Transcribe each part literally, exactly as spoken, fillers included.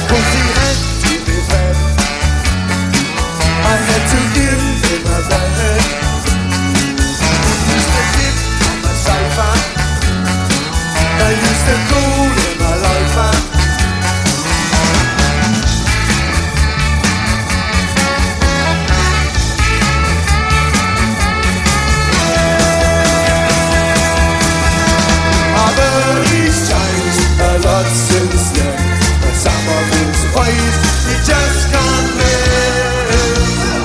pussy had to be fed. I had to give him a bed. He used to dip on the sofa. I used to call him a loafer. I've heard he's changed a lot since then, but some of his ways you just can't live.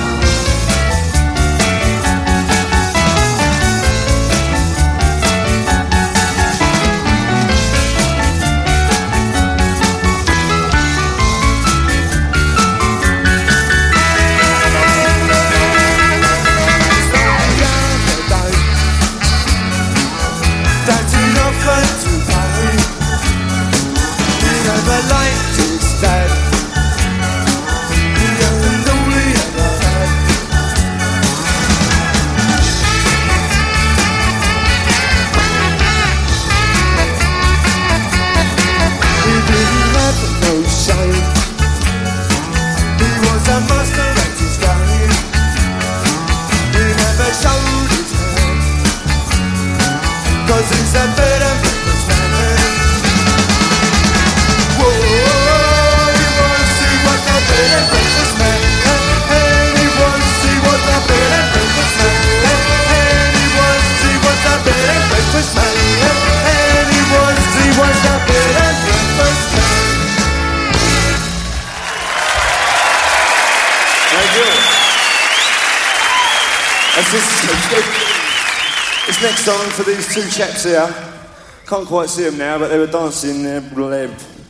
That's enough fun to pay. He never liked his dad. He owned all he ever had. He didn't have no shame. He was a master at his game. He never showed his hand, 'cause he's a better businessman. Whoa, he wants to see what the better businessman. And he wants to see what the better businessman. And he wants to see what the better businessman. And he wants to see what the better businessman. Thank you. That's just This next song for these two chaps here. Can't quite see them now, but they were dancing their bleb.